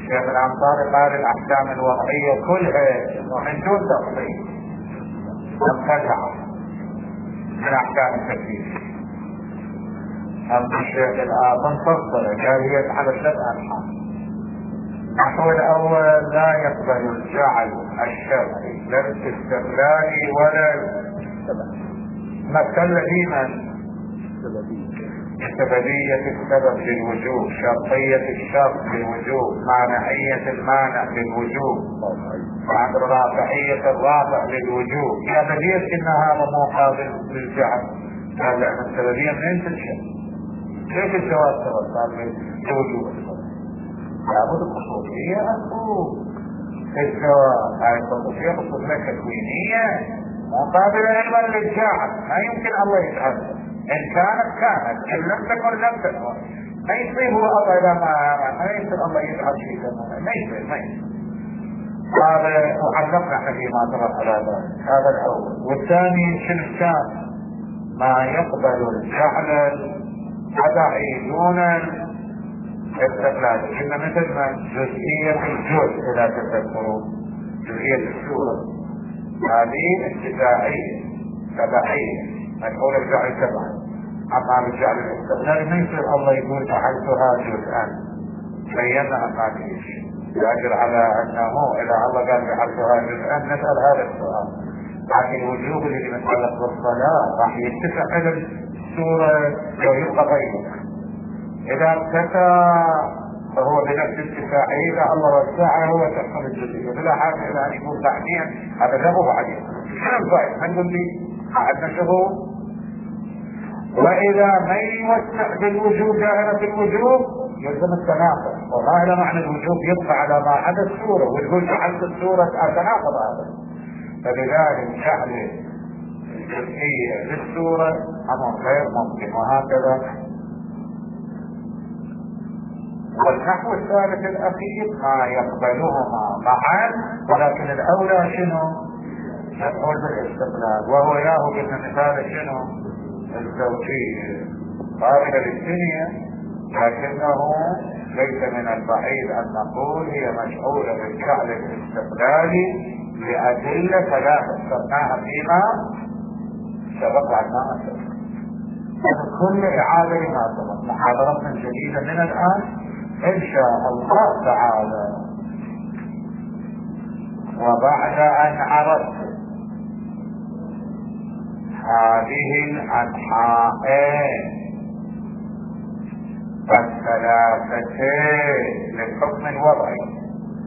الشيخ الأنصاري قال الأحكام الوضعية كلها ومن دون تفصيل منفتحة من أحكام التكليف. أما الشيخ الآخر فصل قال هي على 3 أنحاء. النحو الأول لا يقبل الجعل الشرعي لا الاستقلالي ولا مثل ديما سببية السبب للوجوب، شرطية الشرط للوجوب، مانعية المانع للوجوب، رافعية الرافع للوجوب. هذا ليش إن هذا مو قابل للجعل؟ قال لأن السببية منين تنشأ؟ كيف الجواز سبب للوجوب؟ لابد الخصوصية أصول الجواز، هاي الخصوصية خصوصية تكوينية مقابلة أيضا للجعل. ما يمكن الله يجعل، إن كانت إن لم تكن ما يصيب الله إذا ما يصير الله يجعل شيء ما يصير. هذا وعلقنا فيما ترك على ذلك. هذا الأول. والثاني شنو كان؟ ما يقبل الجعل التبعي دون الاستقلال. إن مثل ما جزئية الجزء إذا تذكرون جزئية السورة هذه ابتدائية تبعية مدعو الجعل تبعي. أما الجعل الاستقلال ما يصير الله يقول فعلتها جزءا بينا ما فيش يجر على أنه إذا الله قال فعلتها جزءا نسأل هذا السؤال. لكن الوجوب الذي متعلق بالصلاة راح يتسع إلى السورة لو يبقى غيره. إذا ارتفع فهو بنفس الاتفاعية. إذا الله وسعه هو تحصل الجزئية بلا حاجة إلى أن يكون بعدين. هذا جابه بعدين شنو الفائدة؟ ما نقول لي قعدنا شهور. وإذا ما يوسع بالوجوب دائرة الوجوب يلزم التناقض، وما إلى معنى الوجوب يبقى على ما عدا السورة وتقول جعلت السورة التناقض هذا. فلذلك جعل الجزئية للسورة أمر غير ممكن. وهكذا. والنحو الثالث الأخير ما يقبلهما معا، ولكن الأولى شنو؟ يقول بالاستقلال، وهو ياهو بالمثال شنو؟ الزوجية قابلة للدنيا، لكنه ليس من البعيد أن نقول هي مشغولة بالجعل الاستقلالي لأدلة ثلاثة ذكرناها فيما سبق عنا أسف. كل إعادة لما سبق محاضرة جديدة من الآن إن شاء الله تعالى. وبعد أن عرفت هذه الأنحاء الثلاثة للحكم الوضعي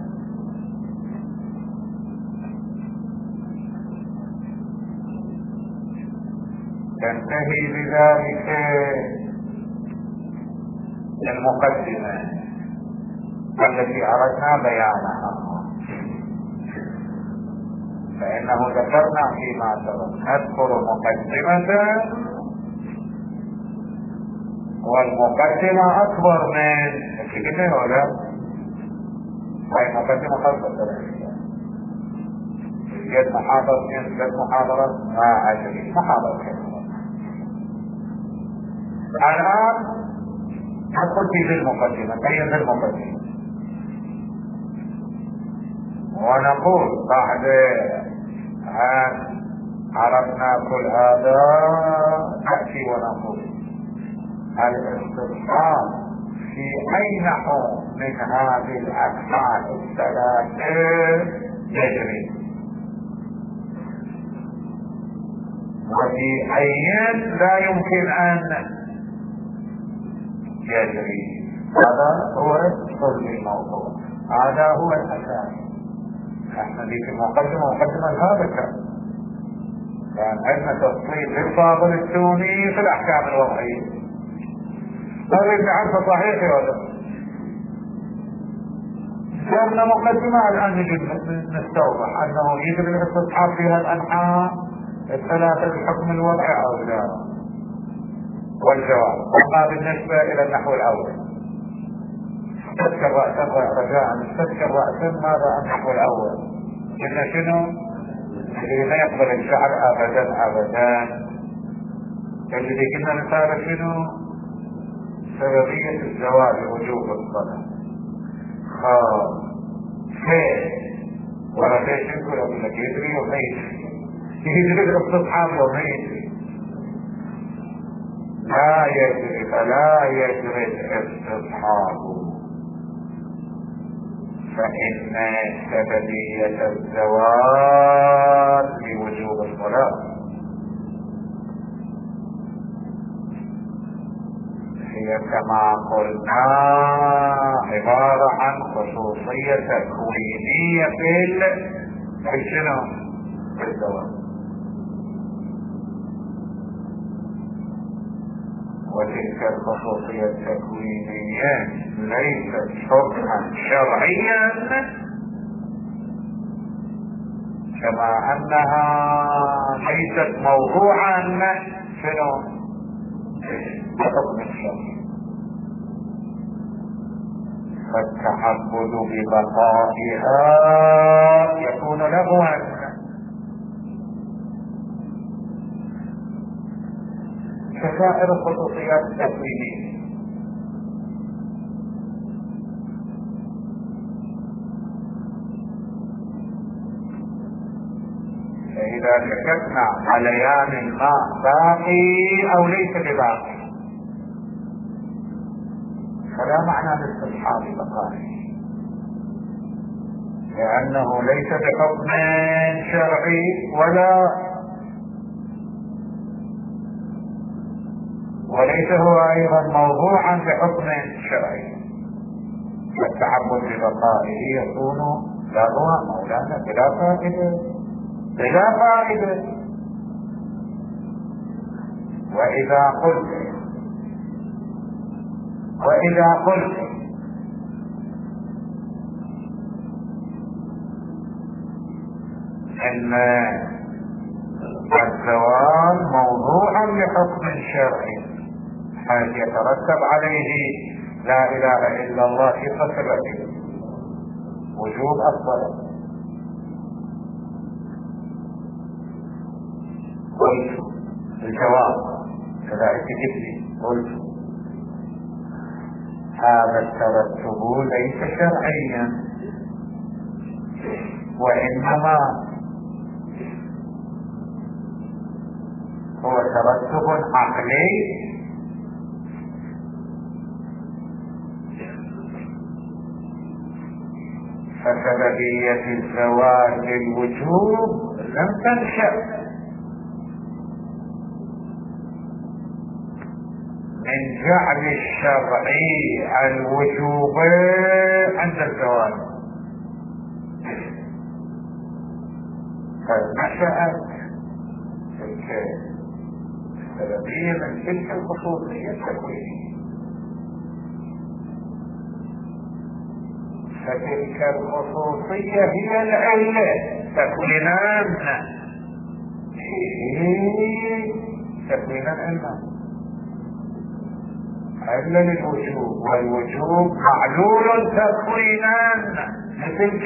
تنتهي بذلك المقدمة التي أردنا بيانها. فإنه ذكرنا فيما سبق نذكر مقدمة، والمقدمة أكبر من الكلمة ولا؟ هاي مقدمة خاصة يد محاضرة يد محاضرة ما عجبي محاضرة. الآن ندخل في المقدمة كيف المقدمة، ونقول بعد أن عرفنا كل هذا نأتي ونقول الاستفهام في أي نحو من هذه الأنحاء الثلاثة يجري، وفي أي لا يمكن أن يجري. هذا هو صلب الموضوع، هذا هو الأساس. احنا دي في مقدمة هذا كان عندنا تفصيل للفاضل التوني في الأحكام الوضعية. هذا اللي عارفه صحيح ولا؟ صرنا مقدمة الآن نجد نستوضح أنه يجب الاستصحاب فيها الأنحاء الثلاثة الحكم الوضعي أو لا. والجواب أما بالنسبة إلى النحو الأول استذكر رأسا رجاء استذكر رأسا ماذا النحو الأول إن شنو اللي لا يقبل الشعر أبدا الذي كنا مثال شنو سببية الزواج وجوب الصلاة. ولا ليش يقول لك يدري وما يدري الصحاب وما يدري لا يدري فلا يدري الاستصحاب، فإن سببية الزوال لوجوب الصلاة هي كما قلنا عبارة عن خصوصية تكوينية في شنو؟ في الزوال. وتلك الخصوصية التكوينية ليست حكما شرعيا كما أنها ليست موضوعا شنو؟ بحكم الشرع. فالتعبد ببقائها يكون لغوا كسائر الخصوصيات التكوينية. فإذا شككنا عليان الماء باقي أو ليس بباقي فلا معنى لاستصحاب بقائه، لأنه ليس بحكم شرعي وليس هو أيضا موضوعا بحكم شرعي. فالتعبد ببقائه يكون لغوا مولانا بلا فائدة. وإذا قلت إن الزوال موضوعا لحكم شرعي حيث يترتب عليه لا إله إلا الله في صفته وجوب الصلاة. قلت الجواب كذلك جبني قلت هذا الترتب ليس شرعيا وإنما هو ترتب عقلي فسببية الزواج للوجوب لم تنشأ من جعل الشرعي الوجوب عند الزواج، فنشأت تلك السببية من تلك الخصوصية التكوينية. فتلك الخصوصية هي العلة تكوينان علة للوجوب، والوجوب معلول تكوينان لتلك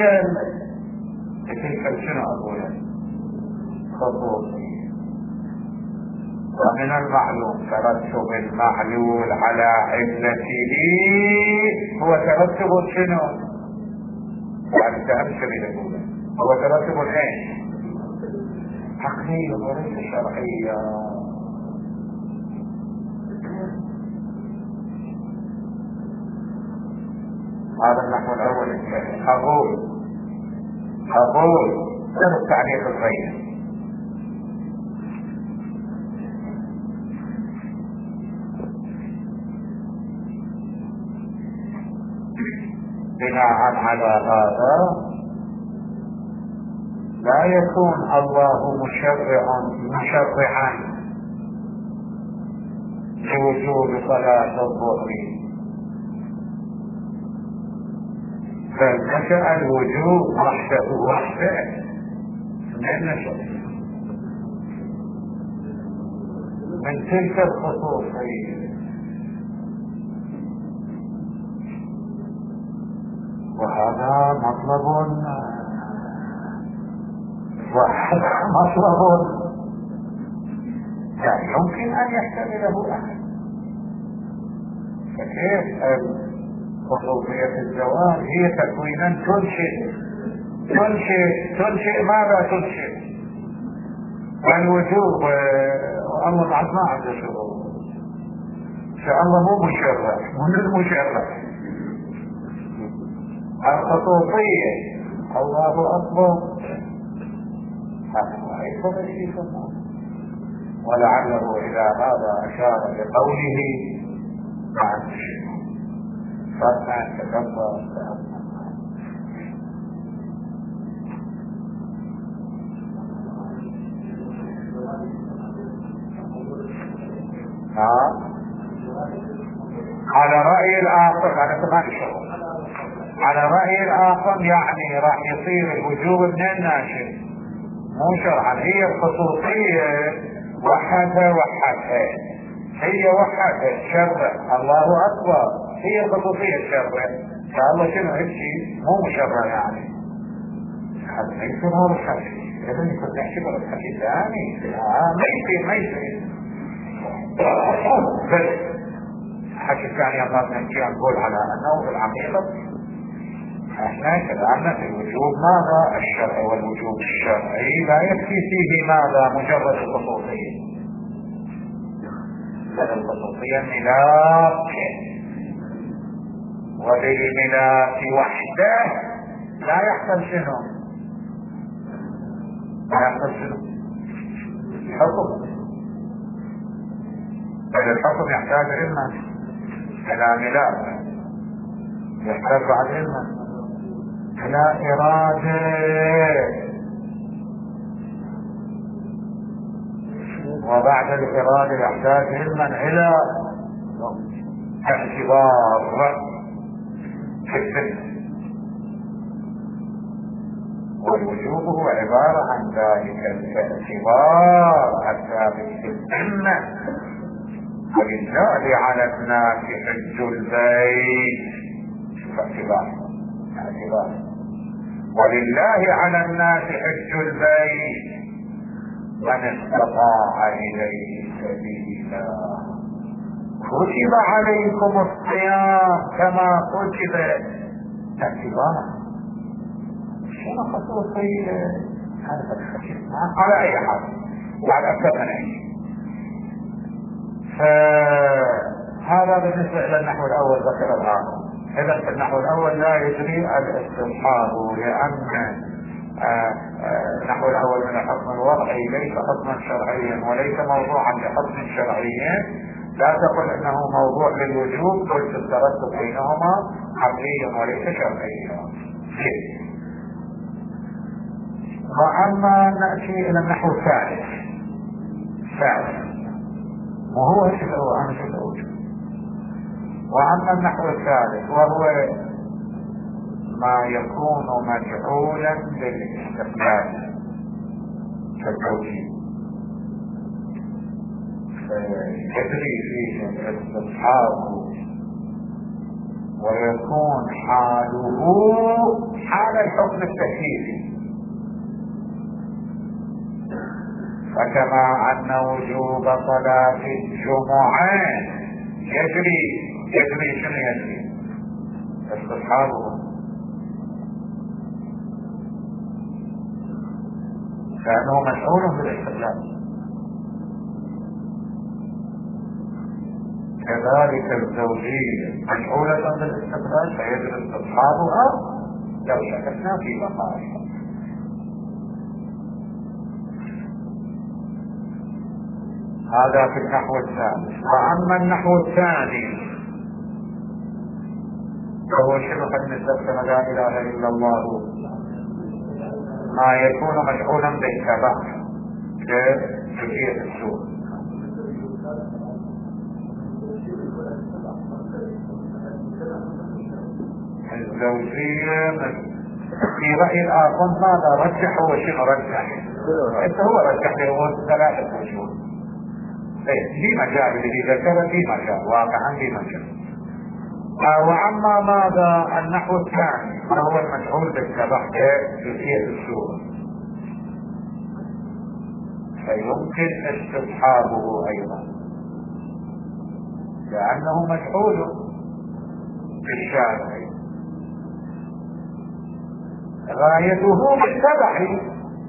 شنو أقول خصوصية. ومن المعلوم ترتب المعلول على علته هو ترتب شنو؟ يعني تأمشر إلى الأولى هو ترتب الآن عقلية وليس شرعية. هذا النحو الأول الثاني. أقول هذا التعليق الغير بناء على هذا لا يكون الله مشرعا لوجوب صلاة الظهر، بل نشأ الوجوب وحده من تلك الخصوصية. وهذا مطلب لا يمكن أن يحتمله أحد. فكيف خصوصية الزواج هي تكوينا تنشئ ماذا تنشئ؟ الوجوب. والله بعد ما عنده شروط ان شاء الله، مو مشرع من المشرع. الخصوصية الله اكبر هذا شيء ولعله الى هذا اشار بقوله مع الشيء فما تكبر. على رأي الآخر على 8 شهور، على رأي الآخر يعني راح يصير الوجوب من الناشئ مو شرعا. هي الخصوصية وحدها هي وحدها شرع الله أكبر، هي الخصوصية الشرع إن شاء الله. شنو هالشيء مو مشرع يعني حتى ما يصير هذا الحكي. إذا يكون نحكي بلا الحكي ثاني ما يصير بس الحكي الثاني أمام نحكي نقول على أنه في الحقيقة احنا كلامنا في الوجوب ماذا الشرعي، والوجوب الشرعي لا يكفي فيه ماذا مجرد الخصوصية، بل الخصوصية ملاك، وبالملاك وحده لا يحصل شنو؟ لا يحصل شنو؟ الحكم. بل الحكم يحتاج علما إلى ملاك، يحتاج بعد علما إلى إرادة، وبعد الإرادة يحتاج علما إلى اعتبار في السنة. والوجوب هو عبارة عن ذلك الاعتبار الثابت في السنة. ولله على الناس حج البيت، شوف اعتبار ولله على الناس حج البيت من استطاع إليه سبيلا. كتب عليكم الصيام كما كتب. اعتبار شنو خصوصية هذا الحديث على أي حال بعد أكثر من أي. فهذا بالنسبة إلى النحو الأول ذكر الآخر. إذا في النحو الأول لا يجري الاستصحاب، لأن النحو الأول من الحكم الوضعي ليس حكما شرعيا وليس موضوعا لحكم شرعي. لا تقل أنه موضوع للوجوب، قلت الترتب بينهما عقليا وليس شرعيا. وأما نأتي إلى النحو الثالث وهو شفاء. وأما النحو الثالث وهو ما يكون مجعولا للاستقلال كالتوجيه، يجري فيه الاستصحاب ويكون حاله حال الحكم التكليفي. فكما أن وجوب صلاة الجمعة يجري شنو يجري؟ استصحابه، لأنه مشغول بالاستقلال. كذلك الزوجية مشغولة بالاستقلال فيجري استصحابها لو شككنا في بقائها. هذا في النحو الثالث. وأما النحو الثاني فهو شنو قد نستخدم لا إله إلا الله، ما يكون مشغولا بالتبع كجزئية السوء. الزوجية في رأي الآخر ماذا رجح؟ هو شنو رجح؟ انت هو رجح له 3 وجوه في مجال الذي ذكر، في مجال واقعا في مجال. وأما ماذا النحو الثاني فهو المشغول بالتبع كجزئية السوء، فيمكن استصحابه أيضا لأنه مشغول الشارع، غايته بالتبع،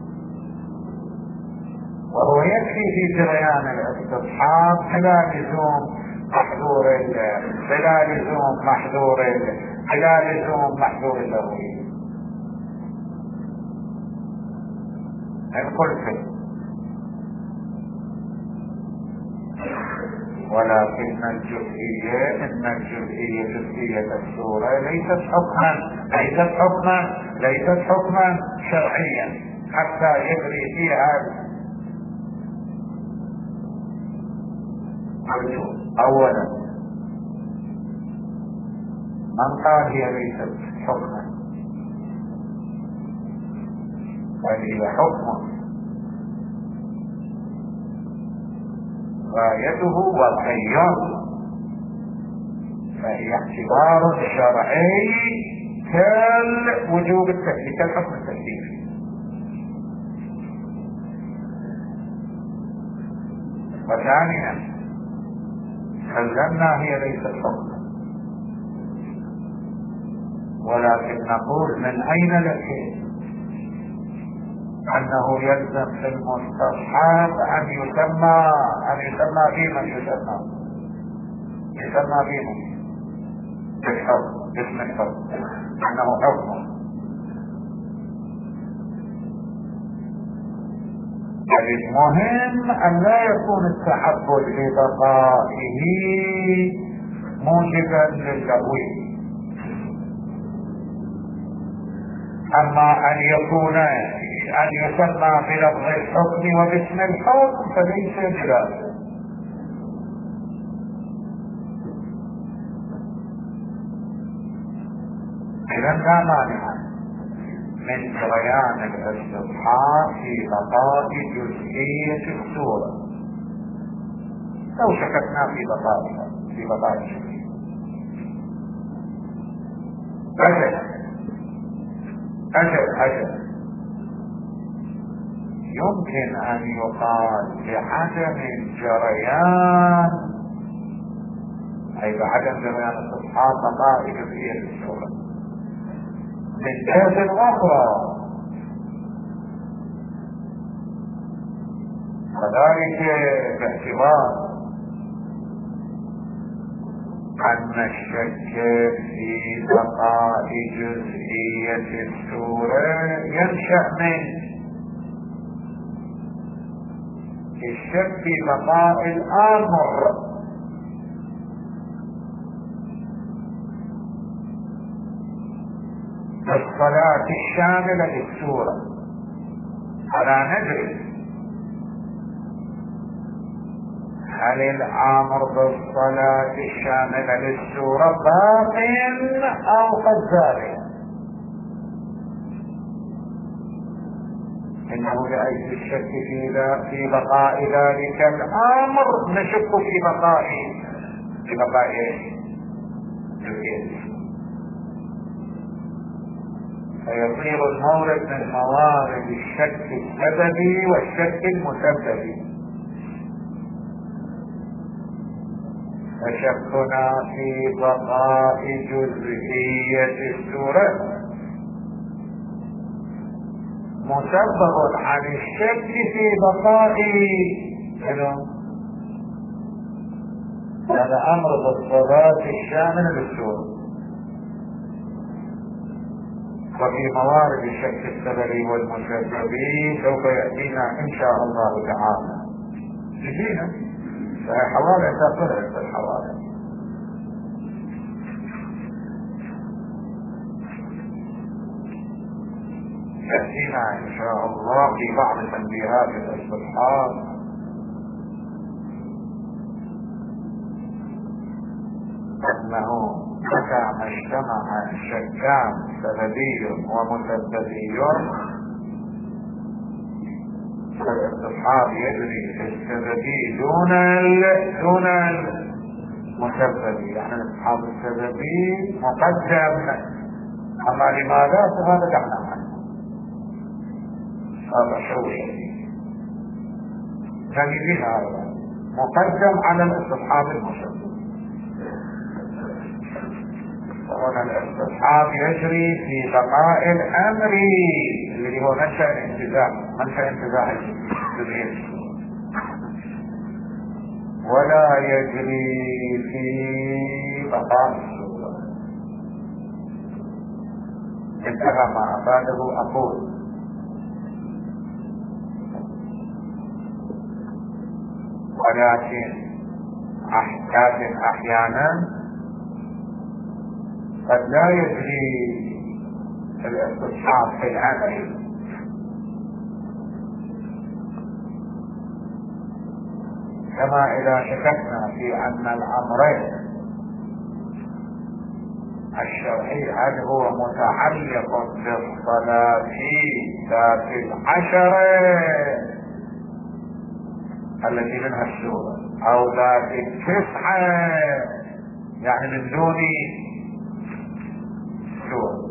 وهو يكفي في جريان الاستصحاب بلا لزوم محذور الضروري. الكل، ولكن الجزئية جزئية الصورة ليست حكما شرعيا حتى يجري فيها. اولا من قال هي ليست حكما، بل هي حكم غايته وضعي، فهي اعتبار شرعي كالوجوب التكليفي، كالحكم التكليفي. وثانيا سلمنا هي ليست حكما، ولكن نقول من أين لك أنه يلزم في المستصحب أن يسمى بما بالحكم، باسم الحكم، أنه حكم. المهم أن لا يكون التحفظ لبقائه موجبا للتأويل، أما أن يسمى بلفظ الحكم وباسم الحكم فليس بذلك. إذا لا مانع من جريان الاستصحاب في بقاء جزئية الصورة لو شككنا في بقاء الجزئية. أجل يمكن أن يقال بعدم الجريان، أي بعدم جريان الاستصحاب بقاء جزئية الصورة من جهة أخرى، وذلك باعتبار أن الشك في بقاء جزئية الصورة ينشأ من الشك في بقاء الأمر الصلاة الشاملة للسورة. فلا ندري هل الأمر بالصلاة الشاملة للسورة باق أو قد زال. إنه لأجل الشك في بقاء ذلك الأمر نشك في بقاء فيصير المورد من موارد الشك السببي والشك المسببي. فشكنا في بقاء جزئية السورة مسبب عن الشك في بقاء هذا أمر بالصلاة الشاملة للسورة. وفي موارد الشك السببي والمسببي سوف يأتينا إن شاء الله تعالى. جدينا حوالي تقرأ في الحوالي. يأتينا إن شاء الله في بعض تنبيهات الاستصحاب أنه متى ما اجتمع شكان سببي ومسببي فالاستصحاب يجري في السببي دون المسببي، يعني الاستصحاب السببي مقدم. أما لماذا؟ فهذا دعنا عنه، هذا شوية جميل، هذا مقدم على الاستصحاب المسبب. وهنا الاستصحاب يجري في بقاء الامر الذي هو منشأ انتزاع الجزئية، ولا يجري في بقاء الصورة. انتهى ما افاده اقول. ولكن احيانا قد لا يجري الاستصحاب في العمل، كما اذا شككنا في ان الامرين الشرعي هل هو متعلق بالصلاة ذات العشرة التي منها السورة او ذات التسعة يعني من دون سورة،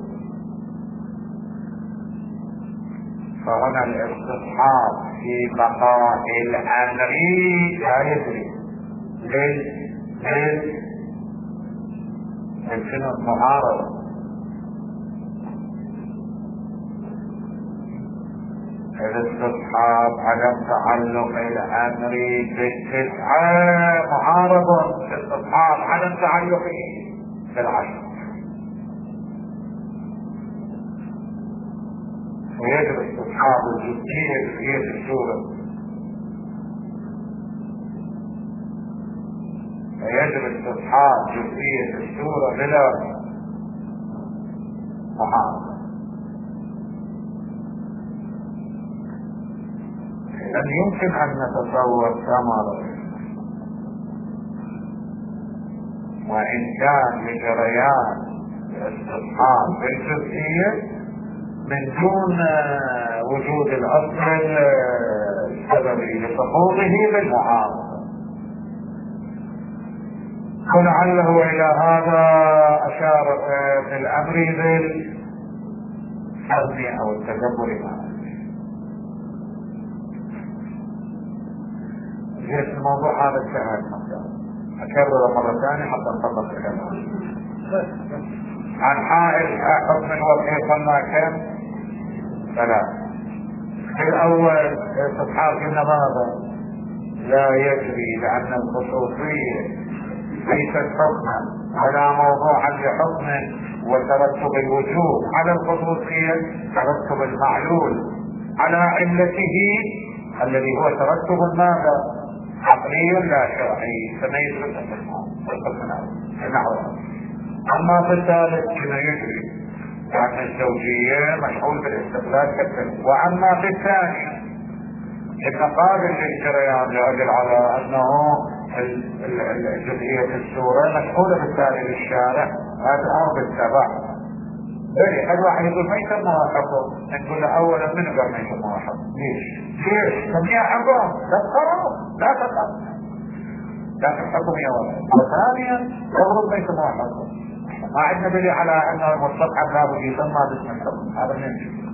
فهنا الاستصحاب في بقاء الامر لا يدري للسنة المعارضة. الاستصحاب عدم تعلق الامر بالتسعة معارض الاستصحاب عدم تعلقه بالعشر، ويجب استصحاب الجزئية في السورة، فيجب استصحاب جزئية السورة بلا معارضة. لن يمكن ان نتصور ثمرة وان كان لجريان الاستصحاب بالجزئية من دون وجود الاصل السببي لسقوطه بالمعارضة. ولعله الى هذا اشار في الامر بالحزم او التدبر. جيت الموضوع هذا انتهى اكرره مرة ثانية حتى نطبق الكلام. عن حائل حكم الوضع صلنا كم؟ ثلاث. في الاول استصحاب النظافة لا يجري لان الخصوصية ليست حكما ولا موضوعا لحكم، وترتب الوجوب على الخصوصية ترتب المعلول على علته الذي هو ترتب ماذا؟ عقلي لا شرعي، فما يدرس النحو. اما في الثالث كما يجري لان الزوجية مشغول بالاستقلال كالتالي. واما في الثاني المقابل للجريان يدل على انه جزئية السورة مشغولة بالتالي للشارع هذا او بالتبع. بلي الواحد يقول ما يسموها حكم، نقول له اولا من قبل ما يسموها حكم. ليش؟ سميها حكم، لا تقرأوا لا تقرأوا لا تحكم يا ولد. وثانيا تضرب ما يسموها حكم، ما عندنا دليل على انه المستقعد لابد يسمى باسم الحكم، هذا من.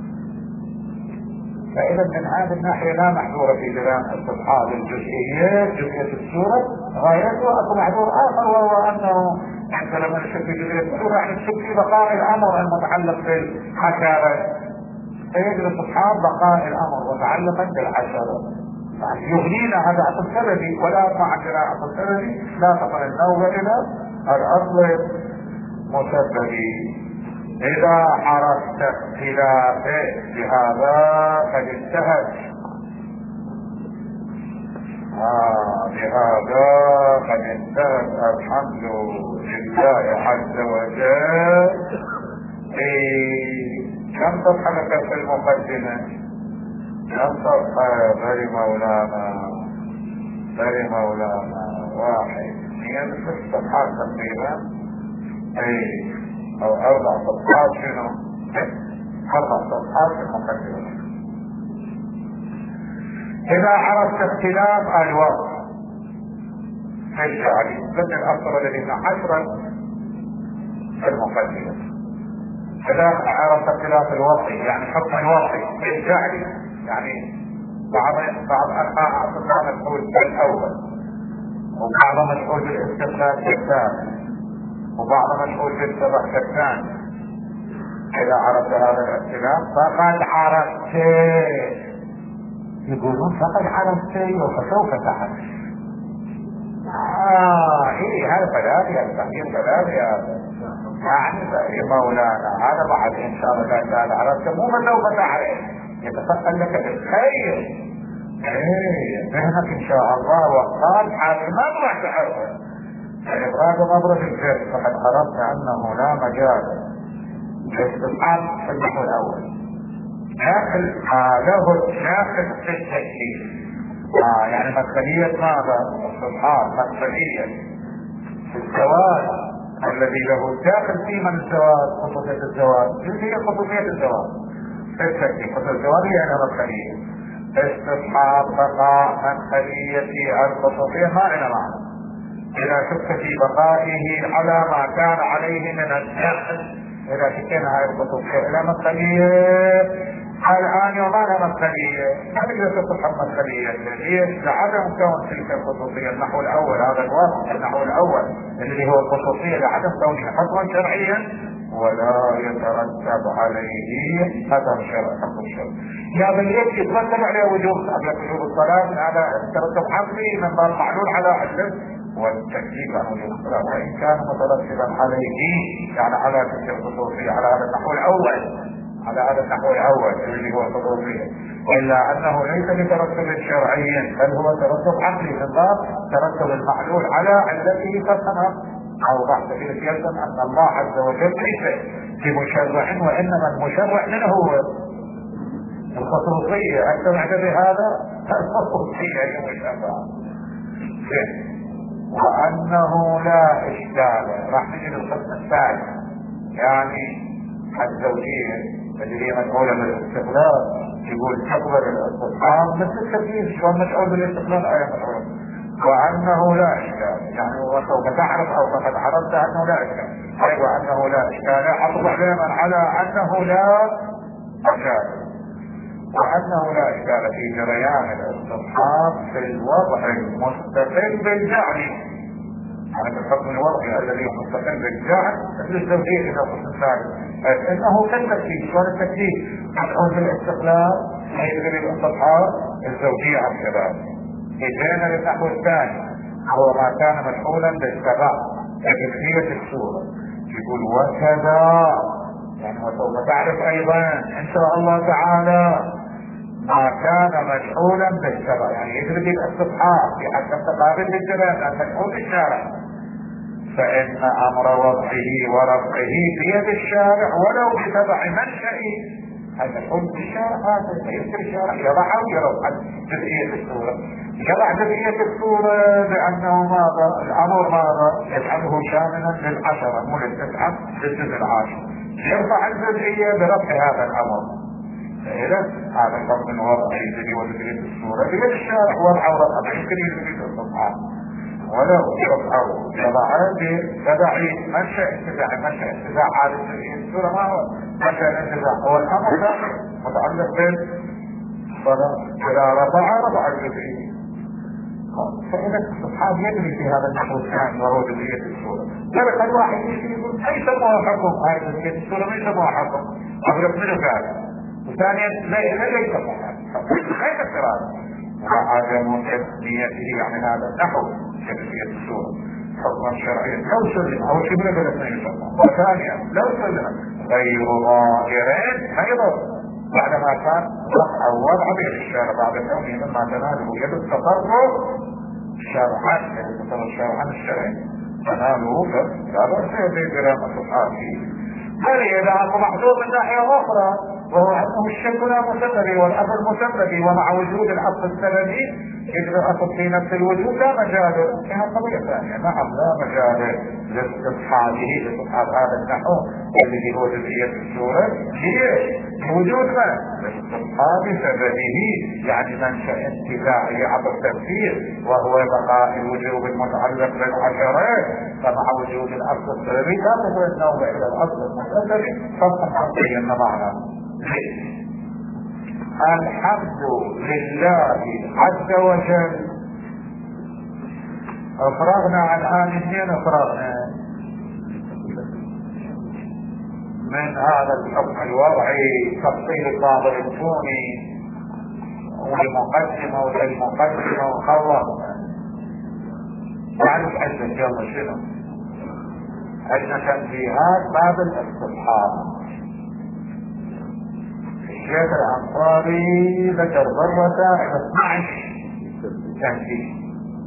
فاذا من هذه الناحية لا محظور في جريان استصحاب الجزئيات جزئية السورة، غايته اكو محظور اخر وهو انه انت لما نشوف في جزئية السورة راح نشوف في بقاء الامر المتعلق بالحشرة، فيجب استصحاب بقاء الامر متعلقا بالحشرة. يغنينا هذا اصل سببي ولا مع قراءة السببي لا تقل النوبة الى الاصل مسببي. اذا عرفت اختلافه بهذا قد انتهت، بهذا قد انتهت الحمد لله عز وجل. كم صفحة في المقدمة؟ كم صفحة؟ بل مولانا واحد هي 6 صفحات تقريبا، او 4 صفحات. شنو 4 صفحات في المقدمة. اذا عرفت اختلاف الوقت ارجع لي ضمن الأسطر الذين 10 في المقدمة. اذا عرفت اختلاف الوقت يعني حكم الوقت ارجع لي، يعني بعض انواع اصلا مسؤول بالاول وبعض مسؤول بالاستقلال الثاني، وبعض مشغول بالسبع كالثاني. إذا عرفت هذا الاختلاف فقد عرفت، يقولون فقد عرفت وفسوف تعرف. إيه هذا كلامي، التحقيق كلامي هذا. يعني يا مولانا هذا بعد إن شاء الله تعالى عرفت مو فسوف تعرف، يتفقد لك بالخير. إيه ذهنك إن شاء الله وقال حاكم ما راح تعرفه. الإبراج مبرز الفعل فقد عرفت أنه لا مجال للاستصحاب في النحو الأول. داخل في التكليف. يعني مدخلية ماذا؟ الاستصحاب مدخلية في الزواج الذي له داخل فيه من الزواج، خصوصية الزواج، هي خصوصية الزواج في التكليف. خصوصية الزواج يعني مدخلية. استصحاب بقاء مدخلية الخصوصية ما لنا معنى. إذا شك في بقائه على ما كان عليه من الدخل، إذا شكينا هاي الخصوصية إلى مدخلية الآن يومانها مدخلية، ما تقدر تصحب مدخلية. ليش؟ لعدم كون تلك الخصوصية النحو الأول، هذا الواقع النحو الأول اللي هو الخصوصية لعدم كونها حكما شرعيا ولا يترتب عليه حكم شرعي. يا بل يكفي يترتب عليه وجوب وجوب الصلاة على ترتب حقي من باب معلول على علة والتكليف عن وجوب الصلاة، وإن كان مترتبا عليه يعني على تلك الخصوصية على هذا النحو الأول، على هذا النحو الأول اللي هو الخصوصية، إلا أنه ليس بترتب شرعي بل هو ترتب عقلي من باب ترتب المعلول على علته فقط. أو بعد ذلك يلزم أن الله عز وجل ليس بمشرع وإنما المشرع منه هو الخصوصية. أنت بعد بهذا الخصوصية هي مشرع. وأنه لا إشكال. راح نجي للقسم الثالث، يعني الزوجية اللي هي مسؤولة بالاستقلال. يقول تقبل الاستصحاب مثل التكليف شلون مسؤول بالاستقلال آية مسؤولة. وأنه لا إشكال، يعني وسوف تعرف أو فقد عرفت أنه لا إشكال. أي وأنه لا إشكال أصبح دائما على أنه لا إشكال. وأنه لا إشكال في جريان الاستصحاب في الوضع المستقل بالجعل، يعني الحكم الوضعي الذي هو مستقل بالجعل مثل الزوجية إذا قلت الثالث إنه كالتكليف. شلون التكليف؟ مسؤول بالاستقلال يجري الاستصحاب الزوجية عن كذلك. إجانا للنحو الثاني هو ما كان مشغولا بالسبع كجزئية السورة. يقول وكذا، يعني وسوف تعرف أيضا إن شاء الله تعالى ما كان مشغولا بالسبع، يعني يدرك الاستصحاب في حد تقابل للجلال أن مشغول بالشارع، فإن أمر وضعه ورفعه بيد الشارع ولو بسبع منشئه. هذا مشغول بالشارع، هذا يذكر الشارع يضع أو يرفع جزئية السورة. يضع جزئية السورة لأنه ماذا؟ الأمر ماذا؟ يجعله شاملا للعشرة مو للتسعة للجزء العاشر. يرفع الجزئية برفع هذا الأمر. فإذا هذا الفرق من وضعه الذي هو جزئية السورة بيد الشارع وضع ورفع يمكن يجري الاستصحاب ولو يرفعه يضعه بتبع منشأ انتزاع هذه جزئية السورة. ما هو منشأ الانتزاع؟ هو الأمر داخل متعلق بالصلاة. إذا رفع الجزئية. فإذا الاستصحاب يدري في هذا النحو الثاني وهو جزئية السورة. فرق الواحد يقول ليس موافقهم هاي جزئية السورة ليس موافقهم أغلق منه ذلك. وثانيا ليس موافقهم غير القراءة وعدم تسميته يعني هذا النحو جزئية السورة حكما شرعيا لو سلم أو شبه بالاثنين شرعا. وثانيا لو سلم غير ظاهرين أيضا بعدما كان وضع به الشارع بعد كونه مما تناله يد التصرف شرعا شرعا الشرعي تناله لا بأس بجرام الصحابي. هل إذا أمر محظوظ من ناحية أخرى وهو أنه الشرك لا مسبب والأمر مسبب ومع وجود الأصل السببي إذ الأصل في نفس الوجود لا مجال فيها قضية ثانية. نعم لا مجال لاستصحاب هذا النحو الذي هو جزئية السورة ليش؟ وجود ما؟ لاستصحاب سببه يعني منشأ انتزاعي عبر التفسير وهو بقاء الوجوب المتعلق بالعشرات. فمع وجود الأصل السببي لا تقول النوم إلى الأصل المسبب فقط حقيا معنا. الحمد لله عز وجل. افرغنا عن آن اثنين افرغنا من هذا الحكم الوضعي تفصيل بعض الكوني والمقدمة والمقدمة وخلص تعرف عندنا يلا شنو عندنا تنبيهات باب الاستصحاب. الشيخ الأنصاري ذكر ضربة 12 تنبيه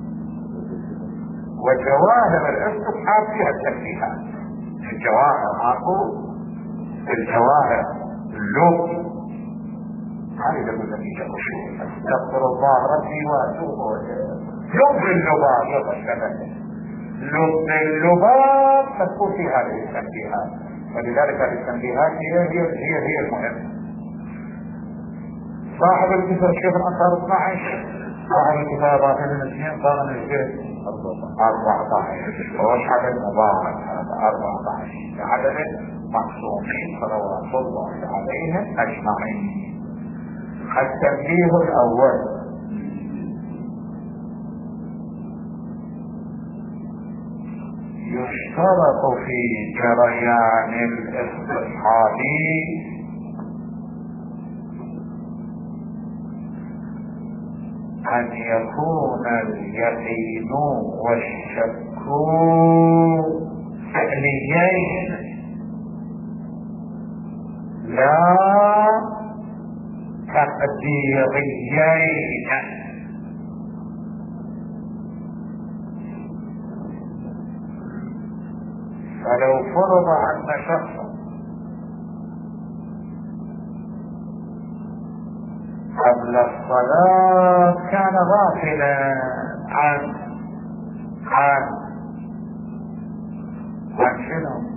وجواهر الاستصحاب فيها التنبيهات. الجواهر ماكو الجواهر اللب هذه يقول لك شو استغفر الله ربي واتوب لب اللباب لب اللباب تكون في هذه التنبيهات. ولذلك هذه التنبيهات هي المهمة. صاحب الكتاب الشيخ الأنصار 12 صاحب الكتاب باطل الاثنين صار من الشيخ 14 وش عدد مبارك هذا 14 عدد معصومين صلوات الله عليهم أجمعين. التنبيه الأول يشترط في جريان الاستصحاب أن يكون اليقين والشك فعليين لا تقديريين. فلو فرض أن شخصا قبل الصلاة كان غافلا عن شنو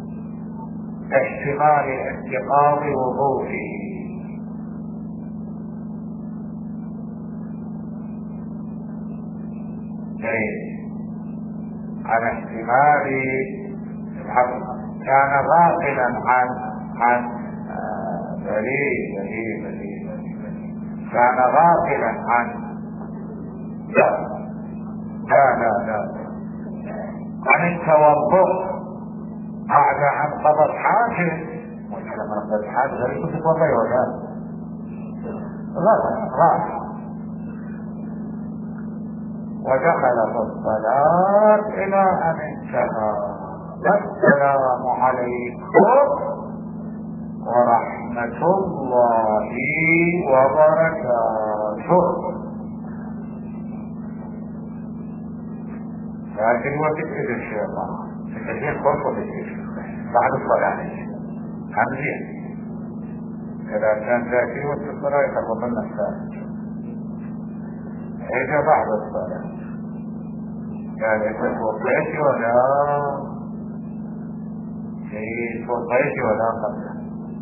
احتمال انتقاض وضوءه عن احتمال كان غافلا عن دليل كان غافلا عن التوضؤ بعد عن قضاء الحاجة. ولما قضاء الحاجة غير كنت تتوضأ ولا غلط ودخل في الصلاة إلى أن انتهى. السلام عليكم ورحمة الله وبركاته. لكن وقت إذا الشيطان الشيخ فرصة بعد الصلاة همزين إذا كان ذاكر وقت الصلاة يخرب لنا الثالث. إذا بعد الصلاة يعني توضيت ولا توضيت ولا قبل.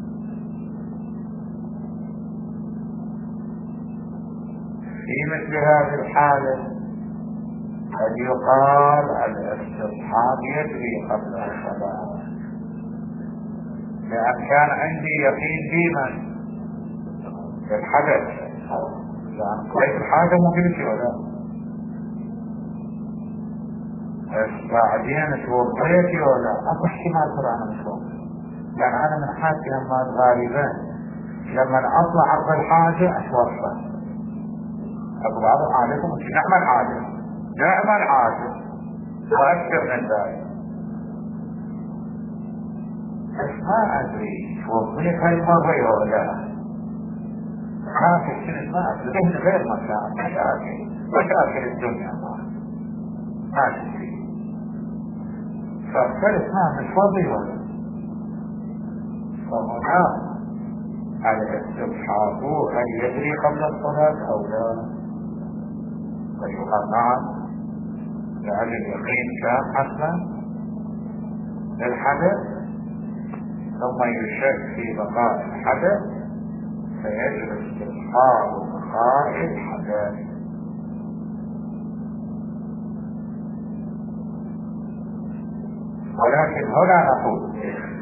في مثل هذه الحالة قد يقال الاستصحاب يجري قبل الصلاة لأن كان عندي يقين ديما بالحدث لأن قضيت الحاجة ممكن شيء ولا بعدين توضيتي ولا أكو احتمال ترى أنا مش واضح لأن أنا من حالتي لما غالبا لما أطلع عرض الحاجة أتوضأ. أبو بعض عليكم نعمل عادة وأكثر من ذلك. بس ما أدري توضيت هاي المرة ولا ما في السنة ما أدري ذهن غير مشاكل الدنيا ما تدري فالثالث ما مش فاضي ولا. فهنا الاستصحاب هل يجري قبل الصلاة أو لا؟ فيقال نعم لأن اليقين كان حسنا للحدث ثم يشك في بقاء الحدث فيجري استصحاب بقاء الحدث. ولكن هنا نقول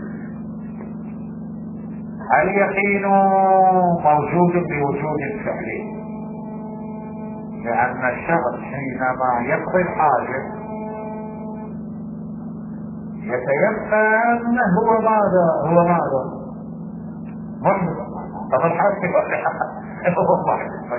اليقين موجود بوجود الفعل لأن الشخص حينما يقضي الحاجة يتيقن هو ماذا محدث. طب الحاسب هو محدث.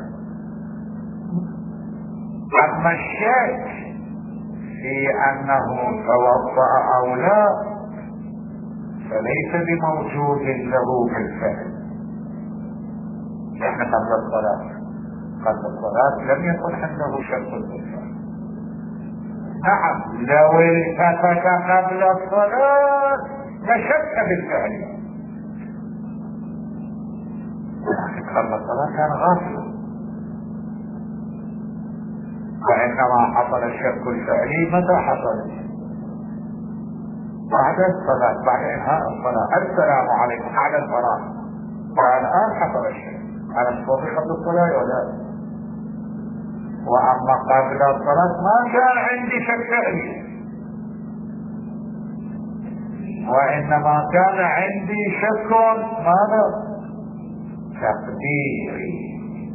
اما الشك في انه توضأ او لا فليس بموجود له بالفعل. احنا قبل الصلاة لم يكن عنده شك بالفعل. نعم لو التفت قبل الصلاة لشك بالفعل، لكن قبل الصلاة كان غافلا. وإنما حصل الشك الفعلي متى حصل؟ بعد الصلاة، بعد إنهاء الصلاة. السلام عليكم على الفراغ، والآن حصل الشك على الصوت قبل الصلاة ولا. وأما قبل الصلاة ما كان عندي شك فعلي، وإنما كان عندي شك ماذا؟ تقديري.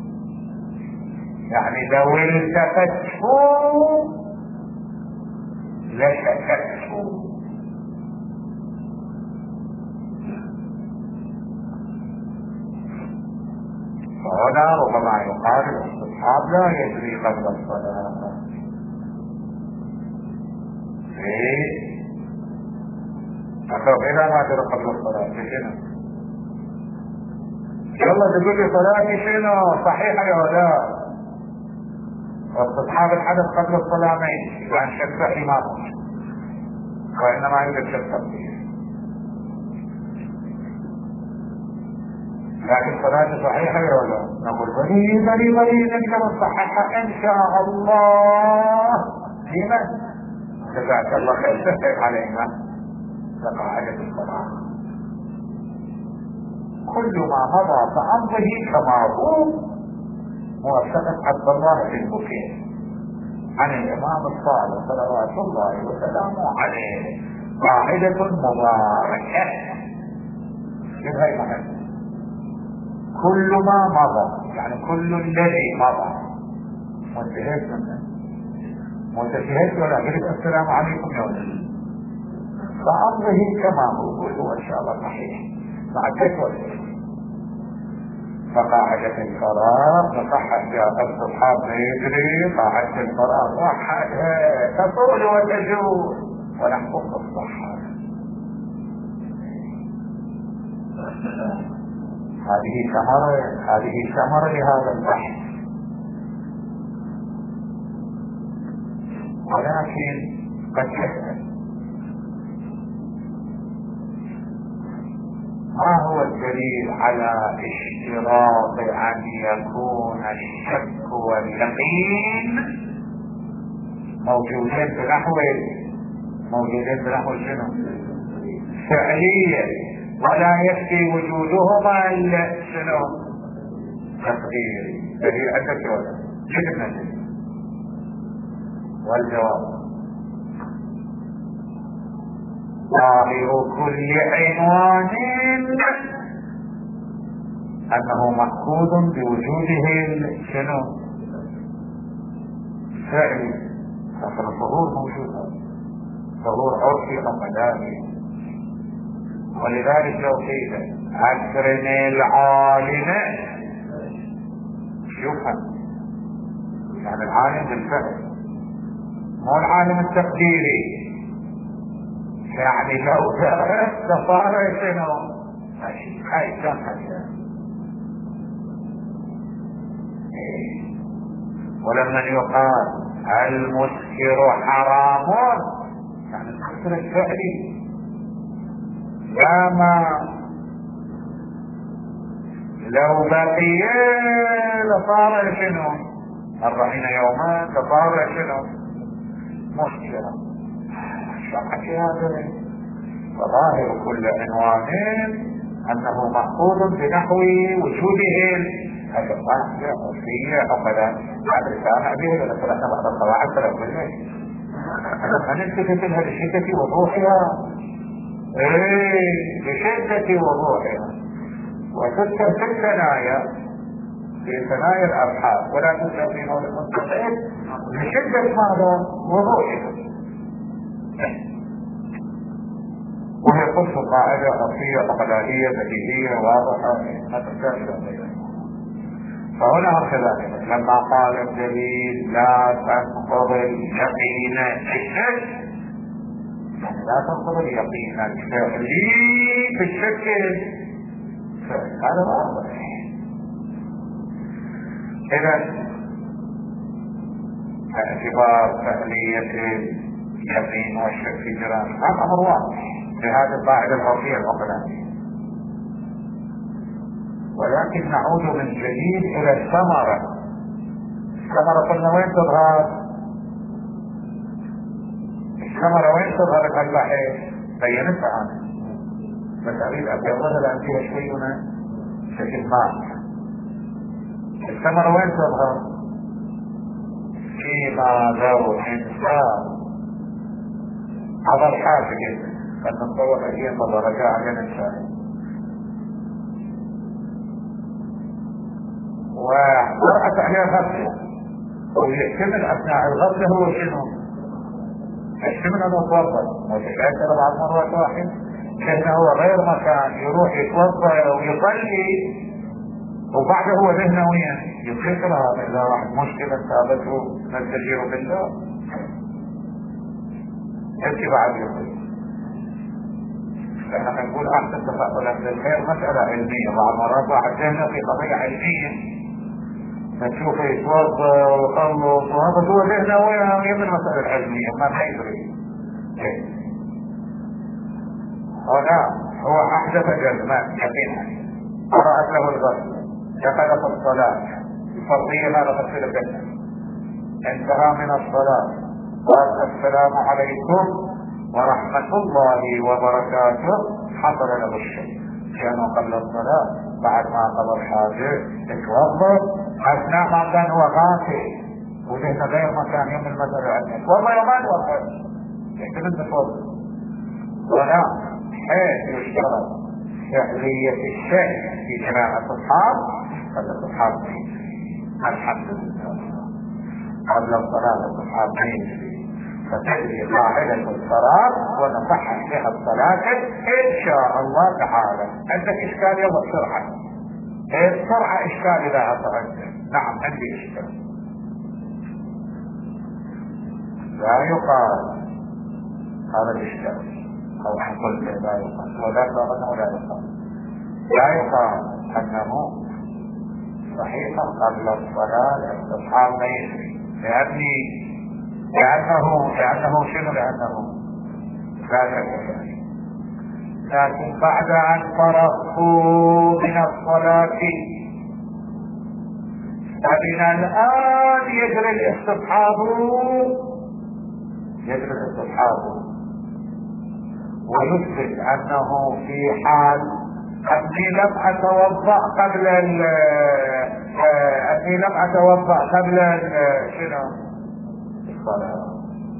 يعني لو التفت لشككت. فهنا ربما يقال الاستصحاب لا يجري قبل الصلاة. ليه؟ أخذ إلى ما ترى قبل الصلاة شنو؟ يلا تقول لي صلاتي شنو صحيحة يا لا؟ واستصحاب الحدث قبل الصلاة ما يجري، يعني شك في ما وإنما يوجد شك تقدير. لكن صلاة صحيحة ولا لا؟ نقول بلي نقدر نصححها إن شاء الله. لمن؟ جزاك الله خير. سهل علينا لقاعدة الصلاة. كل ما مضى فأمضه كما هو، موافقة عبد الله بن بكير عن الإمام الصادق صلوات الله وسلامه عليه. قاعدة مباركة شبه مهم. كل ما مضى يعني كل الذي مضى. منتهيت ولا قلت السلام عليكم يا ولد فأمضه كما هو إن شاء الله صحيح مع الكتوى. فقاعدة الفراغ نصحت يا الصحاب يجري. قاعدة الفراغ صحت تطول وتجول ونحقق الصحة. هذه ثمرة لهذا البحث. ولكن قد يسأل ما هو الدليل على اشتراط أن يكون الشك واليقين موجودين بنحو شنو؟ فعليا، ولا يكفي وجودهما إلا شنو؟ تقديري. دليل عندك ولا؟ جبنا دليل. والجواب ظاهر كل عنوان أنه مأخوذ بوجوده شنو؟ فعلي. لكن الظهور موجود، ظهور عرفي أو مداري. ولذلك لو قيل أكرم العالم يفهم، يعني العالم بالفعل مو العالم التقديري. يعني لو درست صار شنو؟ هاي كم حاجة. ولما يقال المسكر حرام يعني المسكر الفعلي كما لو بقي لصار شنو؟ 40 يوما لصار شنو؟ مسكرا. شرحك هذا. فظاهر كل عنوان أنه مأخوذ بنحو وجوده. هذا الظاهر وفيه أو كذا هذا الرسالة به لنقول أن بعض القواعد فلا كله فنلتفت لها لشدة وضوحها. بشدة وضوحها. وتذكر في الثنايا، في ثنايا الأبحاث ولا تذكر في موضوع المنطقين بشدة ماذا؟ وضوحها. وهي قلت قاعدة خفية عقلانية بديهية واضحة ما تحتاج إلى غيرها. فهنا كذلك لما قال الدليل لا تنقض اليقين الشك، لا تنقض اليقين الفعلي في الشك، هذا واضح. إذا اعتبار فعلية اليقين والشك في جرائم هذا أمر واضح بهذه القاعدة العرفية العقلانية. ولكن نعود من جديد إلى الثمرة. الثمرة قلنا وين تظهر؟ الثمرة وين تظهر البحث؟ بينتها أنا بس أريد أن أوضح لأن فيها شيء هنا بشكل ما. الثمرة وين تظهر؟ فيما لو إنسان هذا الحاجة جدا أن نتصور أجيال درجة على الإنسان ومرأة عليها غفلة، ويحتمل أثناء الغفلة هو شنو؟ يحتمل أن يتوضأ وتتأثر بعض مرات واحد لأنه هو غير مكان يروح يتوضأ ويصلي وبعده هو ذهنه يفكر هذا إذا واحد مشكلة ثابته نستجير بالله يبكي بعد يقول. لأننا نقول أحسن تفاؤل أهل الخير مسألة علمية، بعض مرات واحد ذهنه في قضية علمية نشوفه يتوضا ويخلص وهذا هو ذهنه ويعمل مسألة علمية ما يدري. هنا هو أحدث جزمات يقينا قرأت له الغسل دخل في الصلاة الفرضية ماذا تصير بينه، انتهى من الصلاة قال السلام عليكم ورحمة الله وبركاته، حصل له الشيء كانوا قبل الصلاة بعد ما قضى الحاجة اتوضا اثناء ما كان هو غافل وذهن غير مكان يوم المسألة عنه والله يومان وقت يحتمل تفضل. ولا حيث يشترط فعلية الشيء في جماعة الصحاب فالصحاب الحمد لله قبل الصلاة الصحاب فتجري قاعدة الصلاة ونصحح بها الصلاة إن شاء الله تعالى. عندك إشكال يلا بسرعة بسرعة إشكال إذا أصعد. نعم عندي إشكال. لا يقال هذا الإشكال أو حصل لا يقال وذاك أنه لا يقال. لا يقال أنه صحيحا قبل الصلاة الاستصحاب لا يجري لأنه شنو لأنه لا شك. لكن بعد أن فرغوا من الصلاة فمن الآن يجري الاستصحاب ويثبت أنه في حال أني لم أتوضأ قبل شنو الصلاة.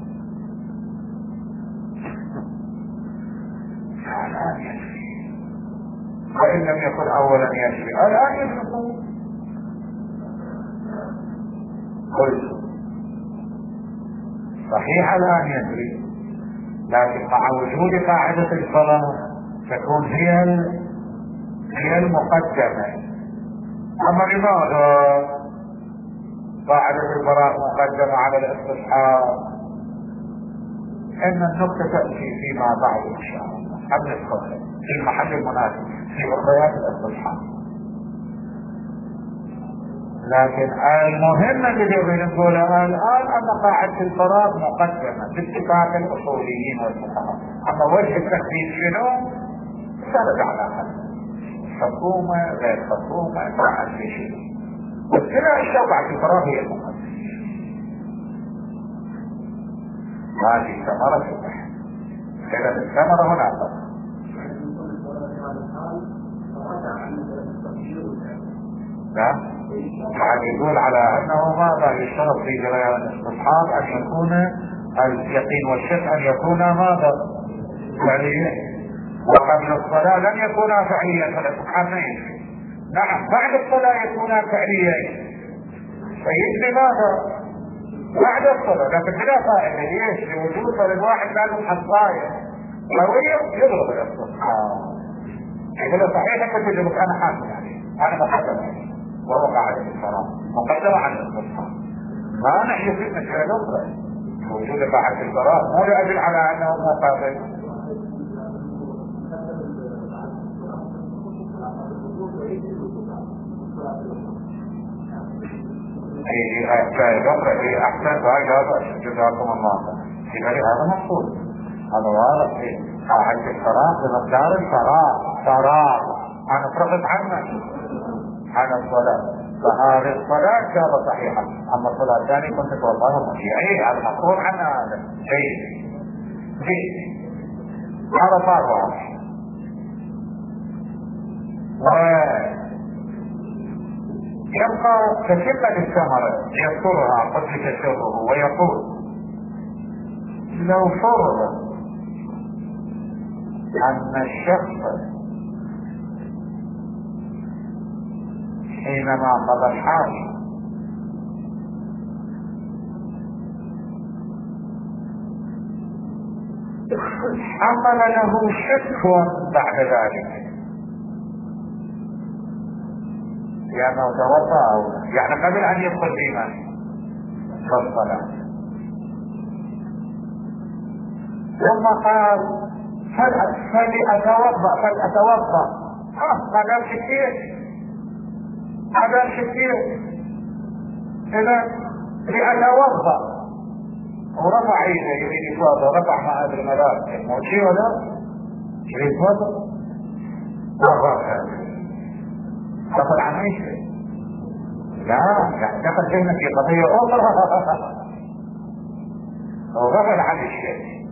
الآن يجري وإن لم يكن أولا يجري الآن يجري. قلت صحيح الآن يجري لكن مع وجود قاعدة الصلاة تكون هي المقدمة. أما لماذا قاعدة البراء مقدمة على الاستصحاب؟ إن النقطة تأتي فيما بعد إن شاء الله قبل الصلاة في المحل المناسب في وقيات الاستصحاب. لكن المهم الذي نقوله الآن أن قاعدة الفراغ مقدمة باتفاق الأصوليين والفقهاء. أما وجه التخفيف شنو؟ سرد على هذا حكومة غير حكومة تعال في شيء والسنة الشوقع في الفراغ هي المقدمة. هذه ثمرة البحث. إذا الثمرة هنا فقط. نعم يعني يقول على أنه ماذا يشترط في جريان الاستصحاب أن يكون اليقين والشك أن يكونا ماذا فعليا وقبل الصلاة لن يكونا فعليا فالاستصحاب ما يجري. نعم بعد الصلاة يكونا فعليا فيجري ماذا بعد الصلاة لكن بلا فائدة. ليش؟ لوجود الواحد لازم حصاية قوية يضرب الاستصحاب. يقول صحيح انت تجيبك انا حاكم عليه، انا بحكم عليه، وهو قاعدة الفراغ مقدمة عن الاستصحاب. ما نحن في مسألة اخرى وجود قاعدة الفراغ مو يدل على انه مقابل. في احسن هذا جزاكم الله خير. هذا مقصود، هذا واضح. قاعدة الفراغ بمقدار الفراغ عن افرغت عنه عن الصلاة، فهذه الصلاة كانت صحيحة. اما الصلاة الثانية كنت توضاها طبيعي، هذا مفروض عنها، هذا شيء هذا صار واضح. يبقى تتمة الثمرة يذكرها قتل سره ويقول لو فرض أن الشخص حينما قضى الحاج حصل له شك بعد ذلك، لأنه توضأ يعني قبل أن يدخل الإيمان فالصلاة، ثم قال فلأتوضأ هذا كثير إذا لأتوضأ ورفع يده يريد يتوضأ، رفع مع هذا المراد موشي ولا يريد يتوضأ دخل عن اي شيء؟ لا دخل ذهنك في قضية اخرى وغفل عن الشيء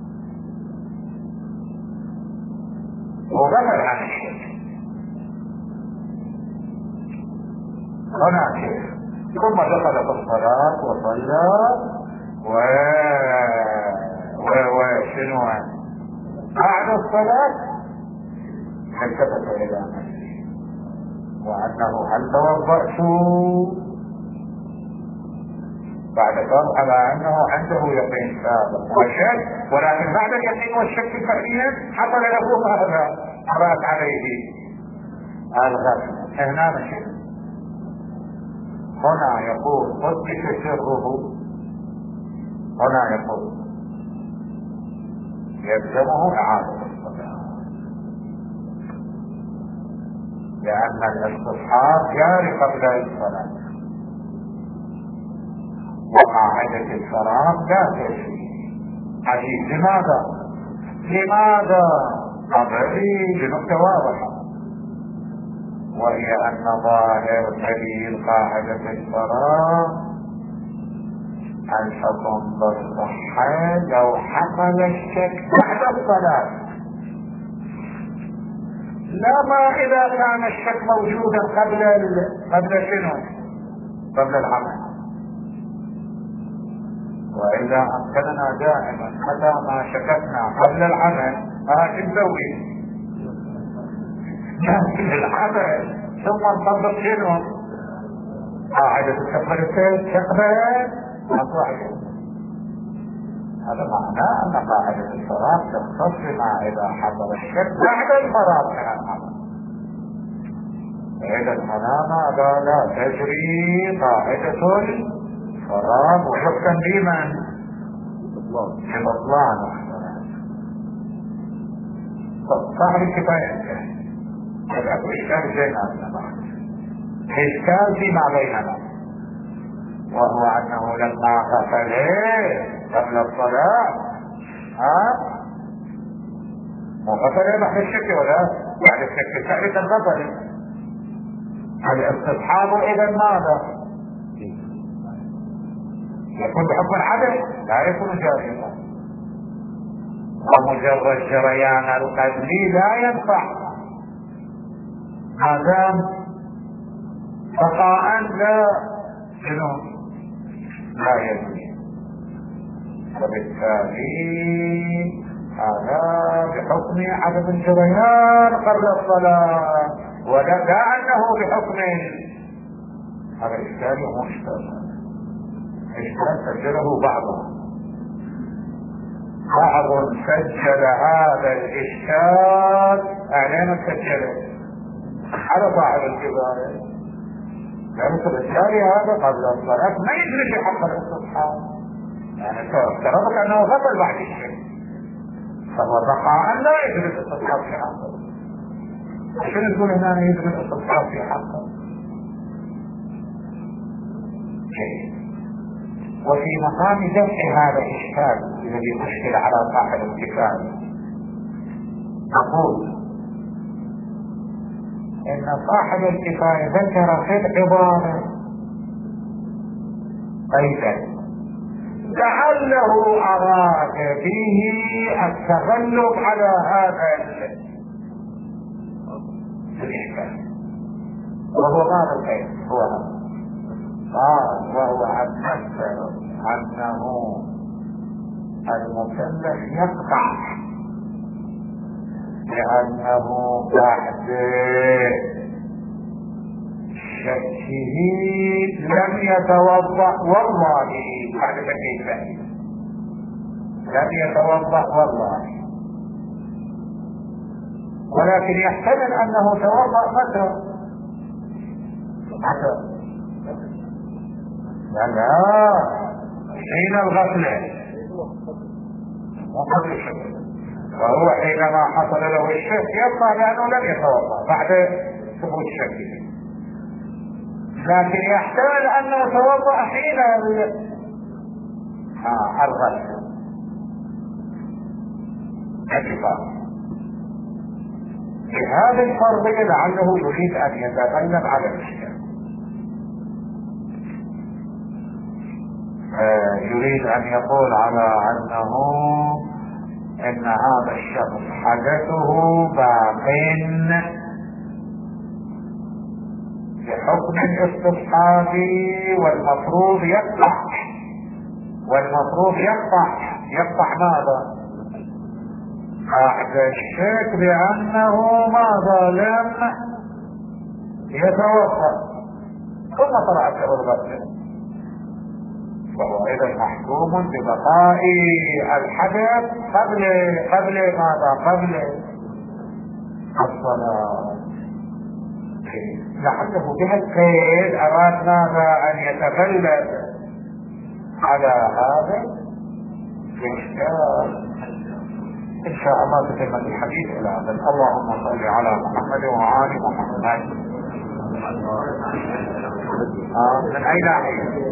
هنا كيف؟ ثم دخل في الصلاة وصلى وشنو بعد الصلاة التفت الى نفسه وأنه هل توضأت بعد فرض على أنه عنده يقين سابق وشك، ولكن بعد اليقين والشك فعليا حصل له هذا مرات عليه الغفلة. هنا مشي هنا يقول قدس سره، هنا يقول يلزمه إعادة الصلاة، لأن الاستصحاب جاري قبل الصلاة وقاعدة الفراغ لا تجري. حديث لماذا؟ طبعي بنقطة واضحة، وهي أن ظاهر دليل قاعدة الفراغ الحكم بالصحة لو حصل الشك بعد الصلاة، لا ما إذا كان الشك موجودا قبل شنو؟ قبل العمل. وإذا أمكننا دائما متى ما شككنا قبل العمل نسوي نعمل العمل ثم نطبق شنو؟ قاعدة تقبل أصبح. هذا معناه أن قاعدة الفراغ تختص بما إذا حصل الشك بعد الفراغ من العمل. إذا هنا ماذا لا تجري قاعدة الفراغ وحكما بمن؟ ببطلان. صاحب الكفاية هذا إشكال بيننا، إشكال فيما بيننا، وهو أنه لما غفل قبل الصلاة وغفل بعد الشك ولا بعد الشك ثالثا غفل الاستصحاب. إذا ماذا يكون بحكم العدل؟ لا يكون جائزا، ومجرد جريان القبلي لا ينفع ما دام بقاء لا شنو لا يجوز. وبالتالي هذا بحكم عدم الجريان قبل الصلاة، ولا أنه بحكم هذا الإشكال هو إشكال سجله بعضهم بعض سجل هذا الإشكال أعلن سجله على صاحب الكفاية، لأن الإشكالي هذا قبل الصلاة ما يدري في حق الاستصحاب، يعني افترضك أنه غسل بعد الشيء، فهو بقى أن لا يدري الاستصحاب في حقه. شنو تقول هنا يدري الاستصحاب في حقه؟ شيء. وفي مقام دفع هذا الإشكال الذي يشكل على صاحب الكفاية نقول إن صاحب الكفاية ذكر في العبارة أيضا لعله أراد به التغلب على هذا الإشكال، وهو ماذا الخير؟ هو هذا قال وهو أنه المكلف يقطع لأنه بعد شكه لم يتوضأ والله، بعد شكه لم يتوضأ والله، ولكن يحتمل أنه توضأ متى لا حين الغفلة وقبل الشك، وهو حينما حصل له الشك يبقى لأنه لم يتوضأ بعد ثبوت شكه، لكن يحتمل أنه توضأ حين الغفلة اتفاق. بهذا الفرضية لعله يريد أن يتغلب على الإشكال، يريد أن يقول على أنه إن هذا الشخص حدثه باق بحكم الاستصحاب والمفروض يقطع ماذا؟ بعد الشك بأنه ماذا لم يتوقف ثم طلعت له الغسل، فهو إذا محكوم ببقاء الحدث قبل ماذا؟ قبل الصلاة. لعله بها القيد أراد ماذا؟ أن يتغلب على هذا الإشكال. إن شاء الله تتم الحديث إلى هذا. اللهم صل على محمد وعلى محمد. من أين أحيان؟